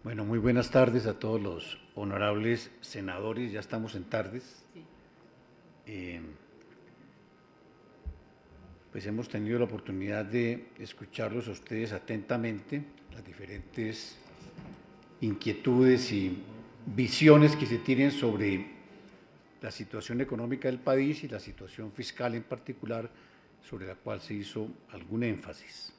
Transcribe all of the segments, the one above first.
Bueno, muy buenas tardes a todos los honorables senadores, ya estamos en tardes. Sí. Eh, pues hemos tenido la oportunidad de escucharlos a ustedes atentamente, las diferentes inquietudes y visiones que se tienen sobre la situación económica del país y la situación fiscal en particular, sobre la cual se hizo algún énfasis.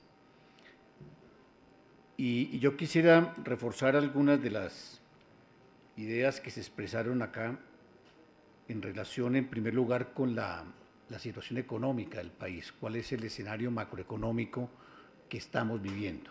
Y yo quisiera reforzar algunas de las ideas que se expresaron acá en relación, en primer lugar, con la situación económica del país, cuál es el escenario macroeconómico que estamos viviendo.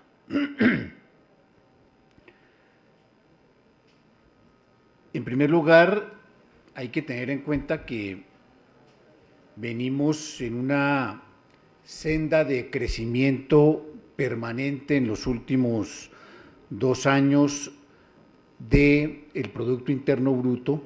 En primer lugar, hay que tener en cuenta que venimos en una senda de crecimiento permanente en los últimos 2 años del Producto Interno Bruto,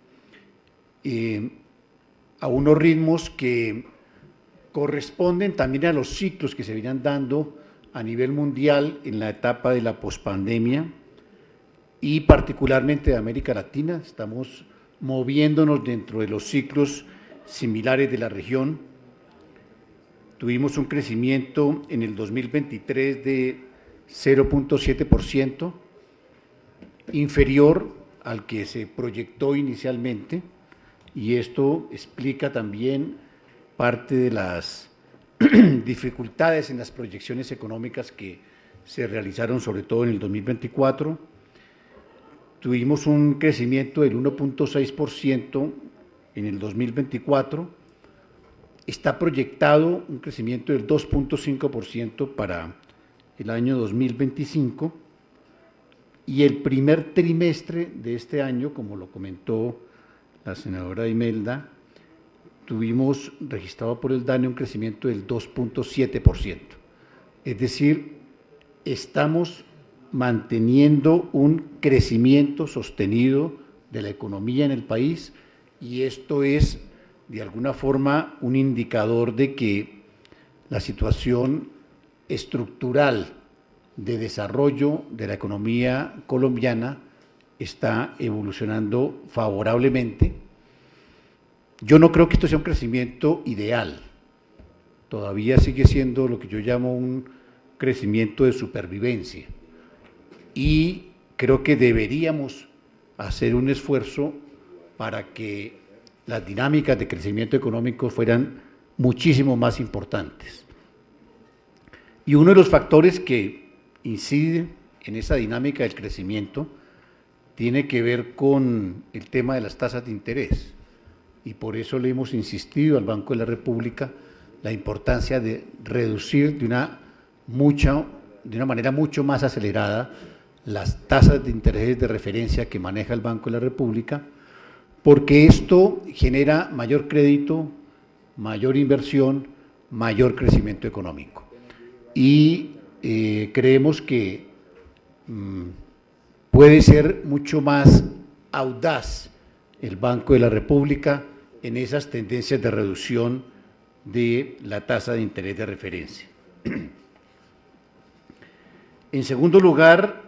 a unos ritmos que corresponden también a los ciclos que se venían dando a nivel mundial en la etapa de la pospandemia y particularmente de América Latina. Estamos moviéndonos dentro de los ciclos similares de la región. Tuvimos un crecimiento en el 2023 de 0.7%, inferior al que se proyectó inicialmente, y esto explica también parte de las dificultades en las proyecciones económicas que se realizaron, sobre todo en el 2024. Tuvimos un crecimiento del 1.6% en el 2024. Está proyectado un crecimiento del 2.5% para el año 2025, y el primer trimestre de este año, como lo comentó la senadora Imelda, tuvimos registrado por el DANE un crecimiento del 2.7%. Es decir, estamos manteniendo un crecimiento sostenido de la economía en el país, y esto es de alguna forma un indicador de que la situación estructural de desarrollo de la economía colombiana está evolucionando favorablemente. Yo no creo que esto sea un crecimiento ideal, todavía sigue siendo lo que yo llamo un crecimiento de supervivencia, y creo que deberíamos hacer un esfuerzo para que las dinámicas de crecimiento económico fueran muchísimo más importantes. Y uno de los factores que incide en esa dinámica del crecimiento tiene que ver con el tema de las tasas de interés, y por eso le hemos insistido al Banco de la República la importancia de reducir de una manera mucho más acelerada las tasas de interés de referencia que maneja el Banco de la República, porque esto genera mayor crédito, mayor inversión, mayor crecimiento económico. Y creemos que puede ser mucho más audaz el Banco de la República en esas tendencias de reducción de la tasa de interés de referencia. En segundo lugar,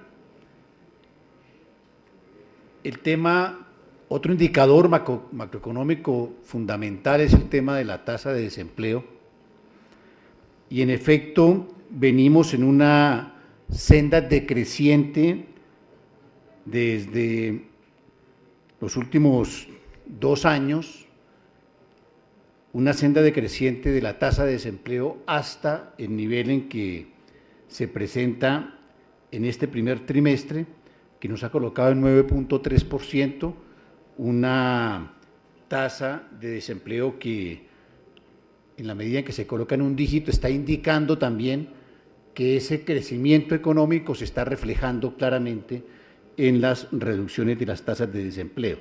otro indicador macroeconómico fundamental es el tema de la tasa de desempleo, y en efecto venimos en una senda decreciente desde los últimos 2 años, una senda decreciente de la tasa de desempleo hasta el nivel en que se presenta en este primer trimestre, que nos ha colocado en 9.3%, una tasa de desempleo que, en la medida en que se coloca en un dígito, está indicando también que ese crecimiento económico se está reflejando claramente en las reducciones de las tasas de desempleo.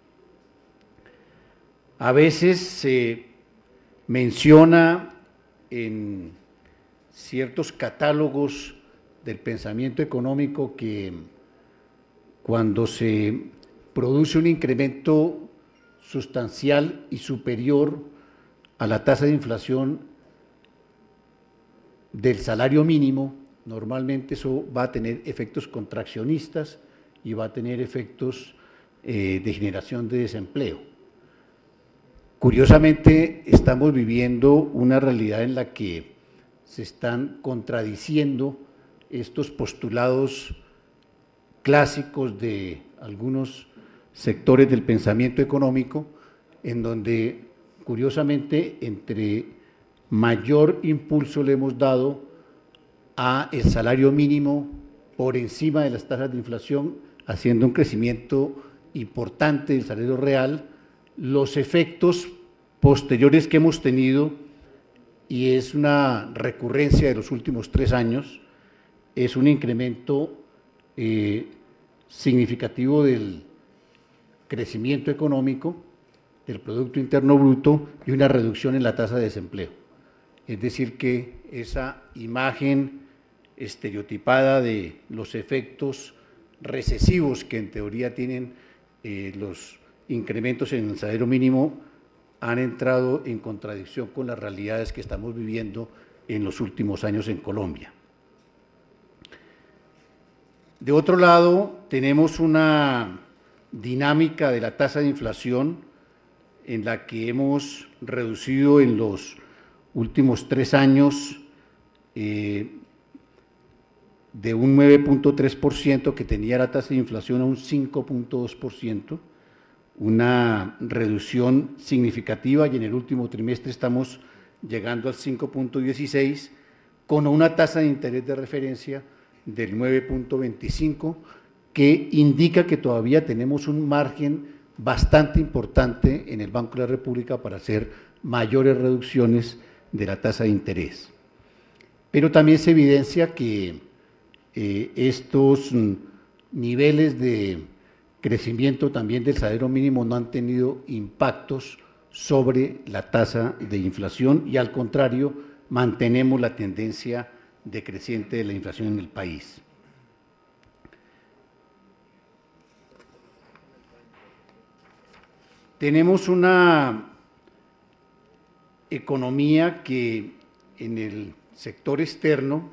A veces se menciona en ciertos catálogos del pensamiento económico que cuando se produce un incremento sustancial y superior a la tasa de inflación del salario mínimo, normalmente eso va a tener efectos contraccionistas y va a tener efectos de generación de desempleo. Curiosamente, estamos viviendo una realidad en la que se están contradiciendo estos postulados clásicos de algunos sectores del pensamiento económico, en donde, curiosamente, entre mayor impulso le hemos dado a el salario mínimo por encima de las tasas de inflación, haciendo un crecimiento importante del salario real, los efectos posteriores que hemos tenido, y es una recurrencia de los últimos 3 años, es un incremento significativo del crecimiento económico, del Producto Interno Bruto y una reducción en la tasa de desempleo. Es decir, que esa imagen estereotipada de los efectos recesivos que en teoría tienen los incrementos en el salario mínimo han entrado en contradicción con las realidades que estamos viviendo en los últimos años en Colombia. De otro lado, tenemos una dinámica de la tasa de inflación en la que hemos reducido en los últimos 3 años de un 9.3% que tenía la tasa de inflación a un 5.2%, una reducción significativa, y en el último trimestre estamos llegando al 5.16%, con una tasa de interés de referencia del 9.25%, que indica que todavía tenemos un margen bastante importante en el Banco de la República para hacer mayores reducciones de la tasa de interés. Pero también se evidencia que estos niveles de crecimiento también del salario mínimo no han tenido impactos sobre la tasa de inflación y, al contrario, mantenemos la tendencia decreciente de la inflación en el país. Tenemos una economía que en el sector externo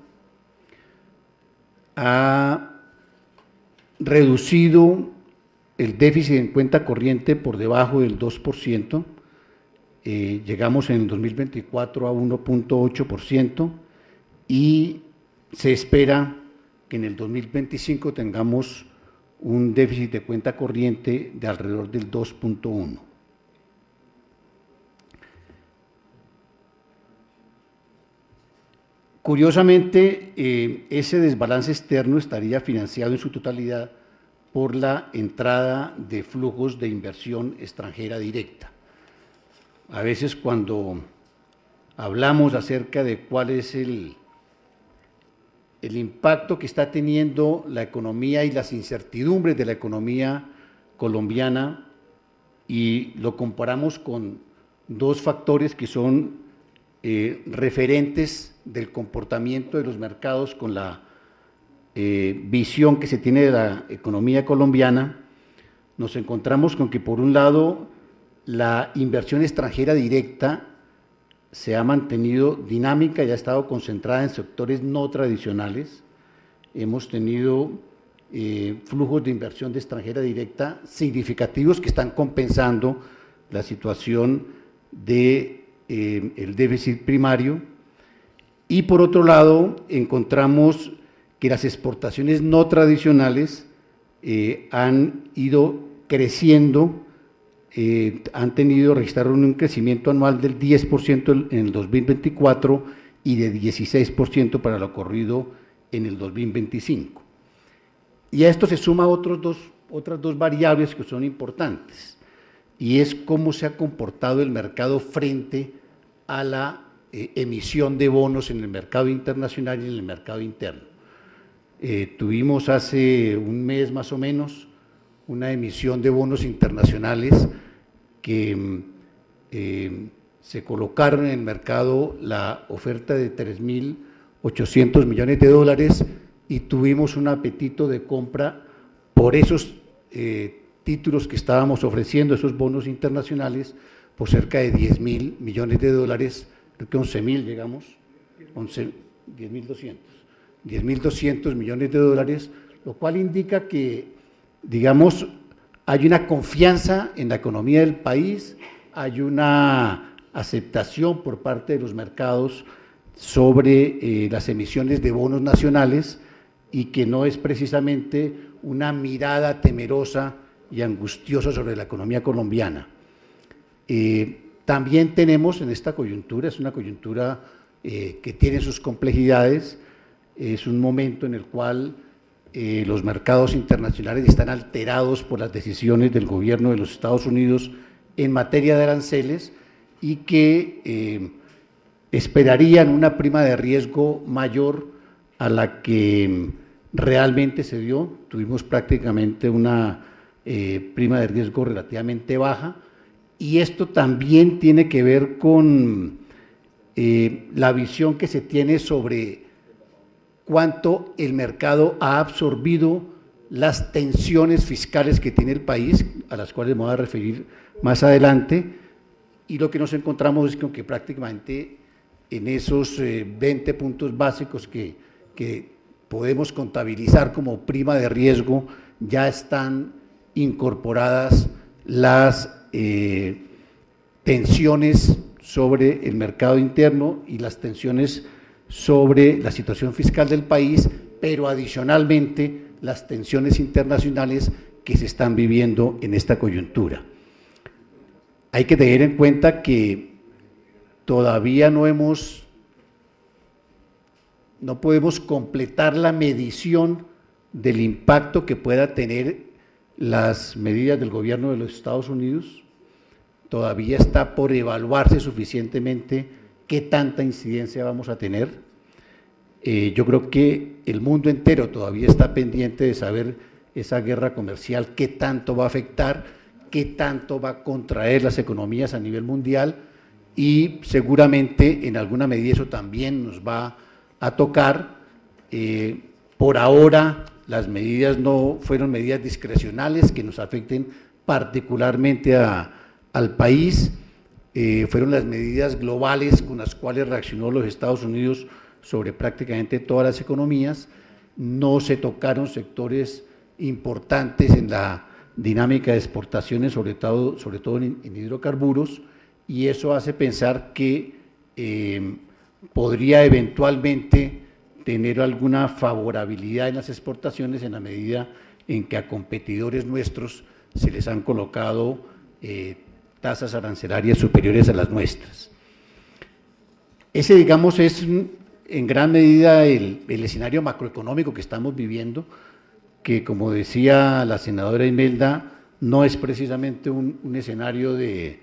ha reducido el déficit en cuenta corriente por debajo del 2%, llegamos en el 2024 a 1.8%, y se espera que en el 2025 tengamos un déficit de cuenta corriente de alrededor del 2.1%. Curiosamente, ese desbalance externo estaría financiado en su totalidad por la entrada de flujos de inversión extranjera directa. A veces, cuando hablamos acerca de cuál es el impacto que está teniendo la economía y las incertidumbres de la economía colombiana, y lo comparamos con 2 factores que son referentes del comportamiento de los mercados con la visión que se tiene de la economía colombiana, nos encontramos con que, por un lado, la inversión extranjera directa se ha mantenido dinámica y ha estado concentrada en sectores no tradicionales. Hemos tenido flujos de inversión de extranjera directa significativos que están compensando la situación del déficit primario, y por otro lado encontramos que las exportaciones no tradicionales han ido creciendo, registraron un crecimiento anual del 10% en el 2024 y de 16% para lo ocurrido en el 2025. Y a esto se suma otras dos variables que son importantes, y es cómo se ha comportado el mercado frente a la emisión de bonos en el mercado internacional y en el mercado interno. Tuvimos hace un mes más o menos una emisión de bonos internacionales que se colocaron en el mercado la oferta de 3.800 millones de dólares, y tuvimos un apetito de compra por esos títulos que estábamos ofreciendo, esos bonos internacionales, por cerca de 10.000 millones de dólares, creo que 11.000 llegamos, 10.200 millones de dólares, lo cual indica que digamos, hay una confianza en la economía del país, hay una aceptación por parte de los mercados sobre las emisiones de bonos nacionales y que no es precisamente una mirada temerosa y angustiosa sobre la economía colombiana. También tenemos en esta coyuntura, es una coyuntura que tiene sus complejidades, es un momento en el cual los mercados internacionales están alterados por las decisiones del gobierno de los Estados Unidos en materia de aranceles y que esperarían una prima de riesgo mayor a la que realmente se dio. Tuvimos prácticamente una prima de riesgo relativamente baja, y esto también tiene que ver con la visión que se tiene sobre cuánto el mercado ha absorbido las tensiones fiscales que tiene el país, a las cuales me voy a referir más adelante, y lo que nos encontramos es que prácticamente en esos 20 puntos básicos que podemos contabilizar como prima de riesgo, ya están incorporadas las tensiones sobre el mercado interno y las tensiones sobre la situación fiscal del país, pero adicionalmente las tensiones internacionales que se están viviendo en esta coyuntura. Hay que tener en cuenta que todavía no podemos completar la medición del impacto que pueda tener las medidas del gobierno de los Estados Unidos. Todavía está por evaluarse suficientemente qué tanta incidencia vamos a tener. Yo creo que el mundo entero todavía está pendiente de saber esa guerra comercial, qué tanto va a afectar, qué tanto va a contraer las economías a nivel mundial, y seguramente en alguna medida eso también nos va a tocar. Por ahora las medidas no fueron medidas discrecionales que nos afecten particularmente al país, fueron las medidas globales con las cuales reaccionó los Estados Unidos sobre prácticamente todas las economías. No se tocaron sectores importantes en la dinámica de exportaciones, sobre todo en hidrocarburos, y eso hace pensar que podría eventualmente tener alguna favorabilidad en las exportaciones en la medida en que a competidores nuestros se les han colocado tasas arancelarias superiores a las nuestras. Ese, digamos, es en gran medida el escenario macroeconómico que estamos viviendo, que, como decía la senadora Imelda, no es precisamente un escenario de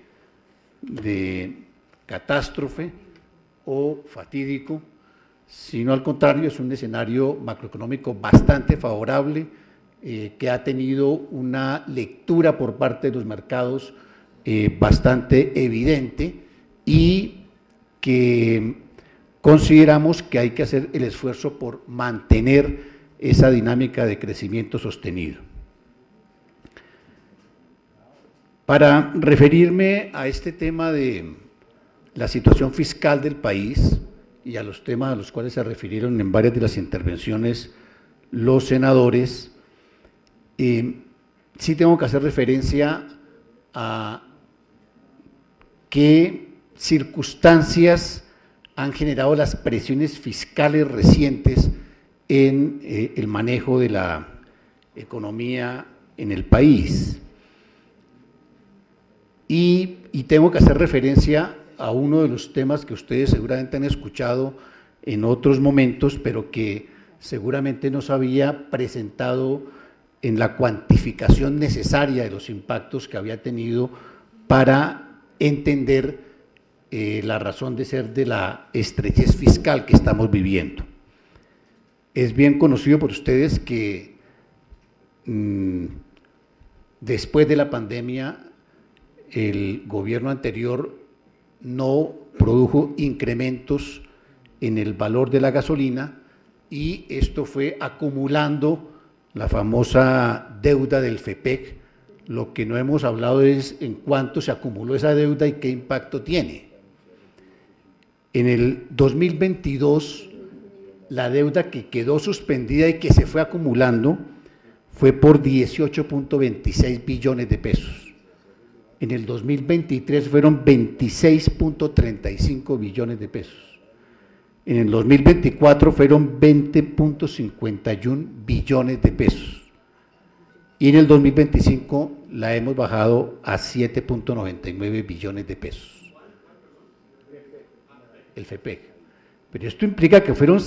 catástrofe o fatídico, sino al contrario, es un escenario macroeconómico bastante favorable, que ha tenido una lectura por parte de los mercados bastante evidente, y que consideramos que hay que hacer el esfuerzo por mantener esa dinámica de crecimiento sostenido. Para referirme a este tema de la situación fiscal del país y a los temas a los cuales se refirieron en varias de las intervenciones los senadores, sí tengo que hacer referencia a qué circunstancias han generado las presiones fiscales recientes en el manejo de la economía en el país. Y tengo que hacer referencia a uno de los temas que ustedes seguramente han escuchado en otros momentos, pero que seguramente no se había presentado en la cuantificación necesaria de los impactos que había tenido para entender la razón de ser de la estrechez fiscal que estamos viviendo. Es bien conocido por ustedes que después de la pandemia el gobierno anterior no produjo incrementos en el valor de la gasolina, y esto fue acumulando la famosa deuda del FEPEC. Lo que no hemos hablado es en cuánto se acumuló esa deuda y qué impacto tiene. En el 2022, la deuda que quedó suspendida y que se fue acumulando fue por 18.26 billones de pesos. En el 2023 fueron 26.35 billones de pesos. En el 2024 fueron 20.51 billones de pesos. Y en el 2025 la hemos bajado a 7.99 billones de pesos. El FEPEC. Pero esto implica que fueron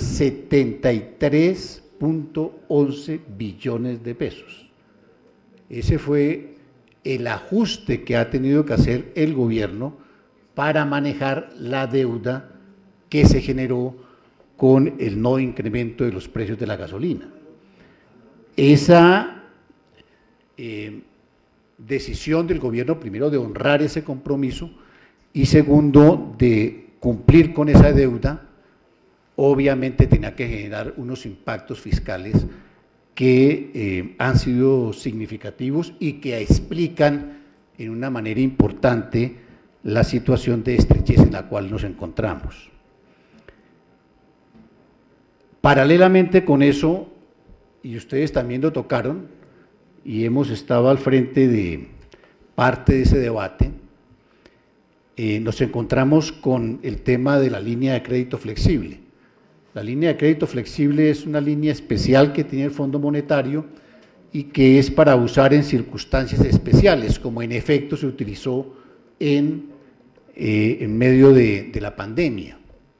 73.11 billones de pesos. Ese fue el ajuste que ha tenido que hacer el gobierno para manejar la deuda que se generó con el no incremento de los precios de la gasolina. Esa decisión del gobierno, primero, de honrar ese compromiso y segundo, de cumplir con esa deuda, obviamente tenía que generar unos impactos fiscales que han sido significativos y que explican en una manera importante la situación de estrechez en la cual nos encontramos. Paralelamente con eso, y ustedes también lo tocaron, y hemos estado al frente de parte de ese debate, nos encontramos con el tema de la línea de crédito flexible. La línea de crédito flexible es una línea especial que tiene el Fondo Monetario y que es para usar en circunstancias especiales, como en efecto se utilizó en medio de la pandemia.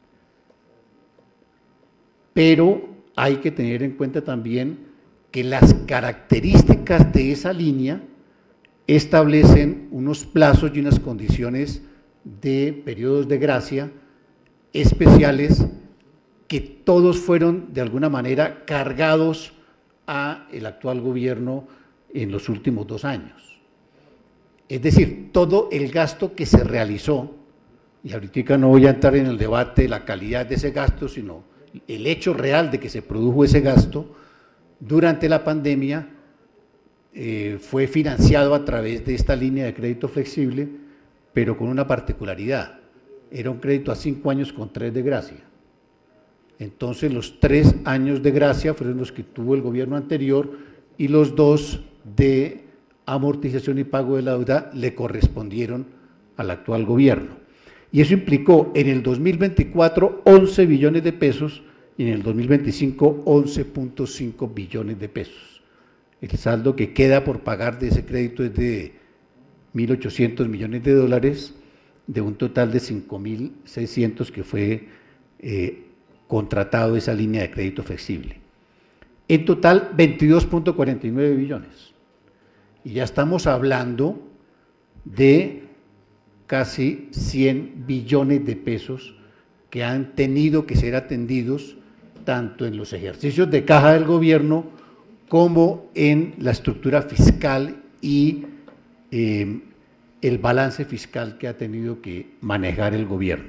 Pero hay que tener en cuenta también que las características de esa línea establecen unos plazos y unas condiciones de periodos de gracia especiales que todos fueron de alguna manera cargados a el actual gobierno en los últimos 2 años. Es decir, todo el gasto que se realizó, y ahorita no voy a entrar en el debate de la calidad de ese gasto, sino el hecho real de que se produjo ese gasto durante la pandemia, fue financiado a través de esta línea de crédito flexible, pero con una particularidad: era un crédito a 5 años con 3 de gracia. Entonces los 3 años de gracia fueron los que tuvo el gobierno anterior y los 2 de amortización y pago de la deuda le correspondieron al actual gobierno. Y eso implicó en el 2024 11 billones de pesos y en el 2025 11.5 billones de pesos. El saldo que queda por pagar de ese crédito es de 1.800 millones de dólares, de un total de 5.600 que fue contratado esa línea de crédito flexible. En total, 22.49 billones. Y ya estamos hablando de casi 100 billones de pesos que han tenido que ser atendidos tanto en los ejercicios de caja del gobierno como en la estructura fiscal y el balance fiscal que ha tenido que manejar el gobierno.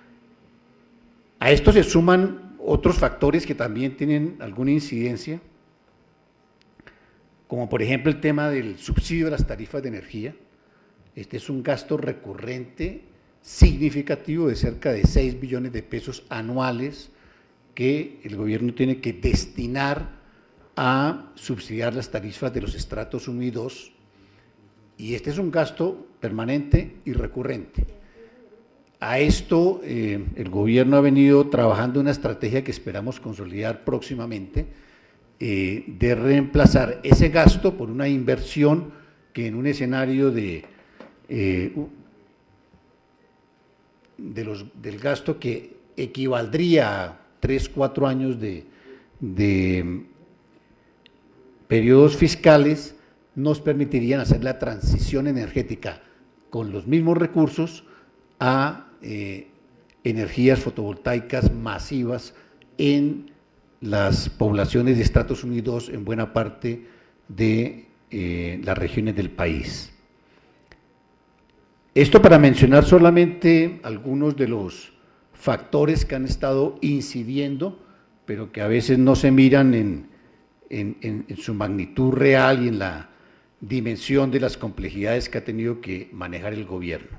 A esto se suman otros factores que también tienen alguna incidencia, como por ejemplo el tema del subsidio de las tarifas de energía. Este es un gasto recurrente significativo de cerca de 6 billones de pesos anuales que el gobierno tiene que destinar a subsidiar las tarifas de los estratos 1 y 2, y este es un gasto permanente y recurrente. A esto el gobierno ha venido trabajando una estrategia que esperamos consolidar próximamente, de reemplazar ese gasto por una inversión que en un escenario del gasto que equivaldría a 3-4 años de periodos fiscales, nos permitirían hacer la transición energética con los mismos recursos a energías fotovoltaicas masivas en las poblaciones de estratos 1 y 2 en buena parte de las regiones del país. Esto para mencionar solamente algunos de los factores que han estado incidiendo, pero que a veces no se miran en su magnitud real y en la dimensión de las complejidades que ha tenido que manejar el gobierno.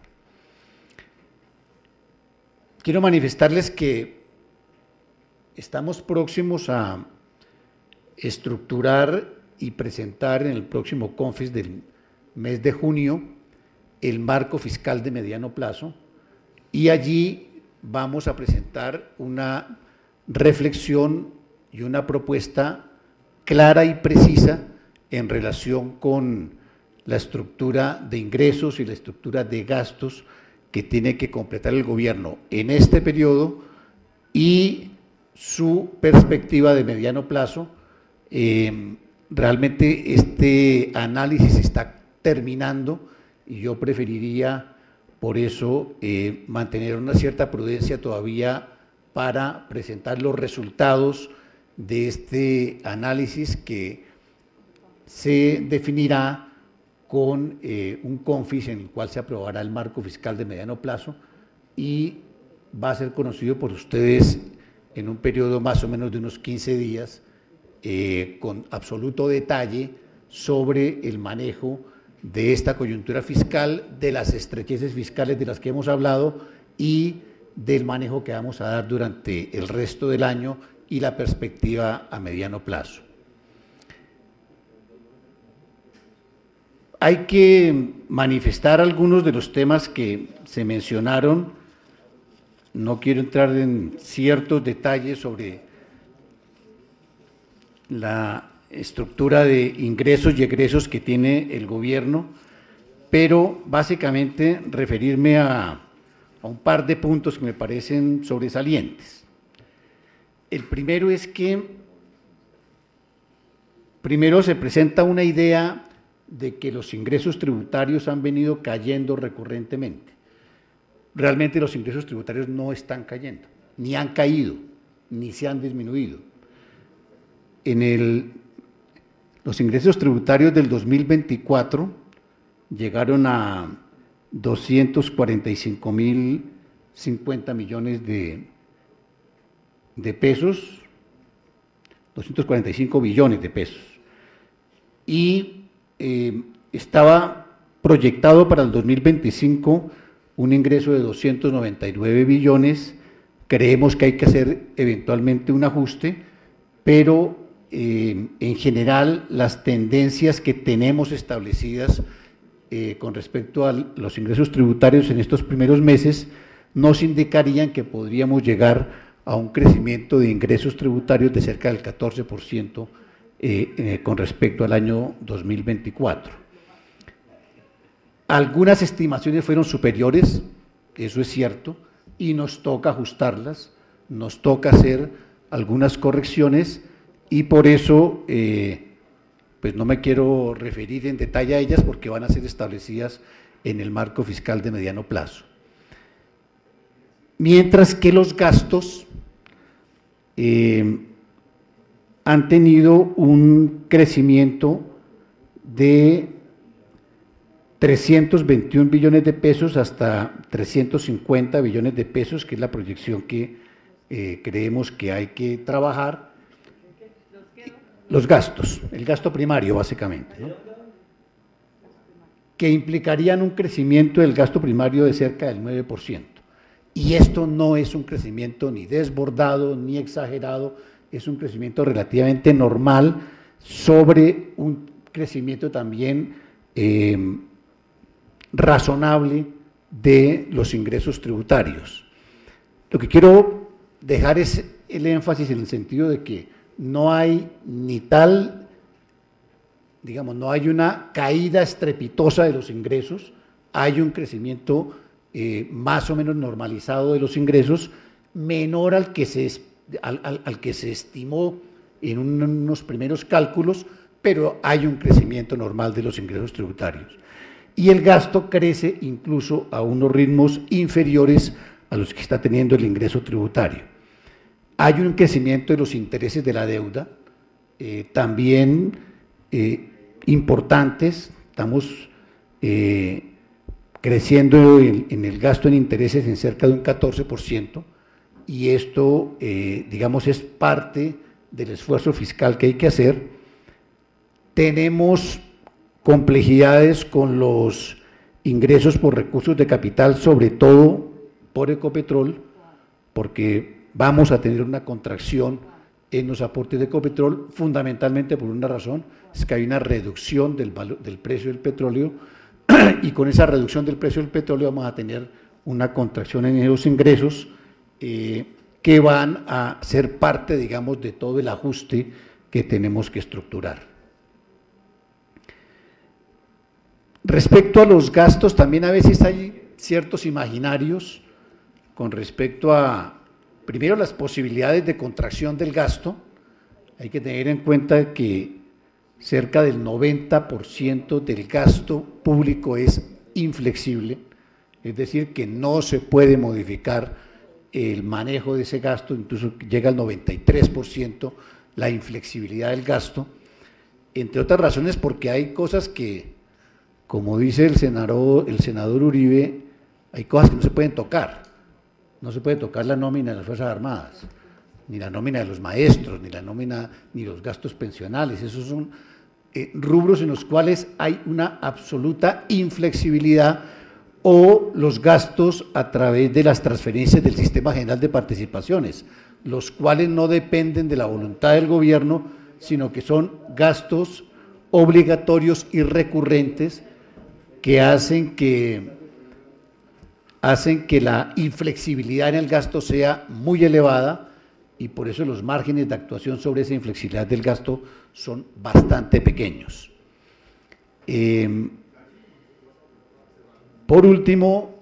Quiero manifestarles que estamos próximos a estructurar y presentar en el próximo CONFES del mes de junio el marco fiscal de mediano plazo, y allí vamos a presentar una reflexión y una propuesta clara y precisa en relación con la estructura de ingresos y la estructura de gastos que tiene que completar el gobierno en este periodo y su perspectiva de mediano plazo. Realmente este análisis está terminando y yo preferiría por eso mantener una cierta prudencia todavía para presentar los resultados de este análisis que se definirá con un CONFES en el cual se aprobará el marco fiscal de mediano plazo y va a ser conocido por ustedes en un periodo más o menos de unos 15 días con absoluto detalle sobre el manejo de esta coyuntura fiscal, de las estrecheces fiscales de las que hemos hablado y del manejo que vamos a dar durante el resto del año y la perspectiva a mediano plazo. Hay que manifestar algunos de los temas que se mencionaron. No quiero entrar en ciertos detalles sobre la estructura de ingresos y egresos que tiene el gobierno, pero básicamente referirme a un par de puntos que me parecen sobresalientes. El primero es que primero se presenta una idea de que los ingresos tributarios han venido cayendo recurrentemente. Realmente los ingresos tributarios no están cayendo, ni han caído, ni se han disminuido. Los ingresos tributarios del 2024 llegaron a 245.050 millones de pesos, 245 billones de pesos. Y estaba proyectado para el 2025 un ingreso de 299 billones, creemos que hay que hacer eventualmente un ajuste, pero en general las tendencias que tenemos establecidas con respecto a los ingresos tributarios en estos primeros meses nos indicarían que podríamos llegar a un crecimiento de ingresos tributarios de cerca del 14% con respecto al año 2024. Algunas estimaciones fueron superiores, eso es cierto, y nos toca ajustarlas, nos toca hacer algunas correcciones y por eso pues no me quiero referir en detalle a ellas porque van a ser establecidas en el marco fiscal de mediano plazo. Mientras que los gastos han tenido un crecimiento de 321 billones de pesos hasta 350 billones de pesos, que es la proyección que creemos que hay que trabajar. Los gastos, el gasto primario básicamente, ¿no? Que implicarían un crecimiento del gasto primario de cerca del 9%. Y esto no es un crecimiento ni desbordado ni exagerado, es un crecimiento relativamente normal sobre un crecimiento también razonable de los ingresos tributarios. Lo que quiero dejar es el énfasis en el sentido de que no hay ni tal, digamos, no hay una caída estrepitosa de los ingresos, hay un crecimiento más o menos normalizado de los ingresos, menor al que se estimó en unos primeros cálculos, pero hay un crecimiento normal de los ingresos tributarios. Y el gasto crece incluso a unos ritmos inferiores a los que está teniendo el ingreso tributario. Hay un crecimiento de los intereses de la deuda, también importantes, estamos creciendo en el gasto en intereses en cerca de un 14%, y esto, digamos, es parte del esfuerzo fiscal que hay que hacer. Tenemos complejidades con los ingresos por recursos de capital, sobre todo por Ecopetrol, porque vamos a tener una contracción en los aportes de Ecopetrol, fundamentalmente por una razón, es que hay una reducción del precio del petróleo y con esa reducción del precio del petróleo vamos a tener una contracción en esos ingresos que van a ser parte, digamos, de todo el ajuste que tenemos que estructurar. Respecto a los gastos, también a veces hay ciertos imaginarios con respecto a, primero, las posibilidades de contracción del gasto. Hay que tener en cuenta que cerca del 90% del gasto público es inflexible, es decir, que no se puede modificar el manejo de ese gasto, incluso llega al 93% la inflexibilidad del gasto, entre otras razones porque hay cosas que, como dice el senador Uribe, hay cosas que no se pueden tocar. No se puede tocar la nómina de las Fuerzas Armadas, ni la nómina de los maestros, ni los gastos pensionales. Esos son rubros en los cuales hay una absoluta inflexibilidad, o los gastos a través de las transferencias del Sistema General de Participaciones, los cuales no dependen de la voluntad del gobierno, sino que son gastos obligatorios y recurrentes que hacen que la inflexibilidad en el gasto sea muy elevada, y por eso los márgenes de actuación sobre esa inflexibilidad del gasto son bastante pequeños. Por último,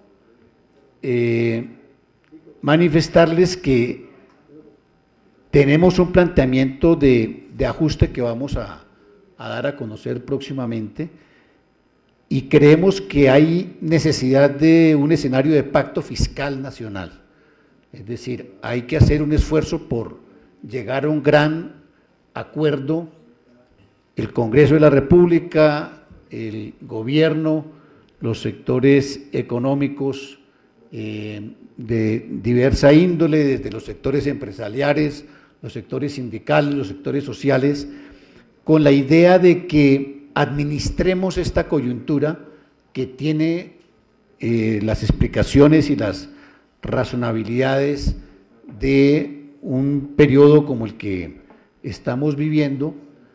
manifestarles que tenemos un planteamiento de ajuste que vamos a dar a conocer próximamente, y creemos que hay necesidad de un escenario de pacto fiscal nacional. Es decir, hay que hacer un esfuerzo por llegar a un gran acuerdo, el Congreso de la República, el gobierno, los sectores económicos de diversa índole, desde los sectores empresariales, los sectores sindicales, los sectores sociales, con la idea de que administremos esta coyuntura que tiene las explicaciones y las razonabilidades de un periodo como el que estamos viviendo,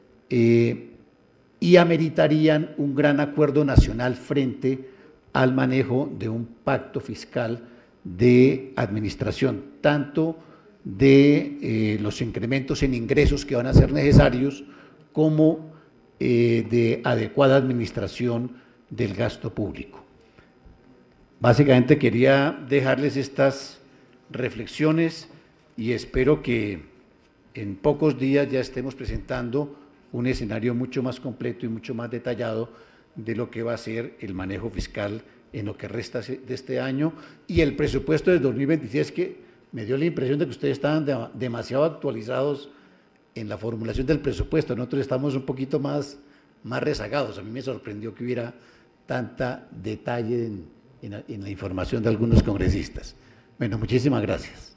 y ameritarían un gran acuerdo nacional frente al manejo de un pacto fiscal de administración, tanto de los incrementos en ingresos que van a ser necesarios, como de adecuada administración del gasto público. Básicamente quería dejarles estas reflexiones y espero que en pocos días ya estemos presentando un escenario mucho más completo y mucho más detallado de lo que va a ser el manejo fiscal en lo que resta de este año, y el presupuesto de 2026, que me dio la impresión de que ustedes estaban demasiado actualizados en la formulación del presupuesto. Nosotros estamos un poquito más rezagados. A mí me sorprendió que hubiera tanta detalle en la información de algunos congresistas. Bueno, muchísimas gracias.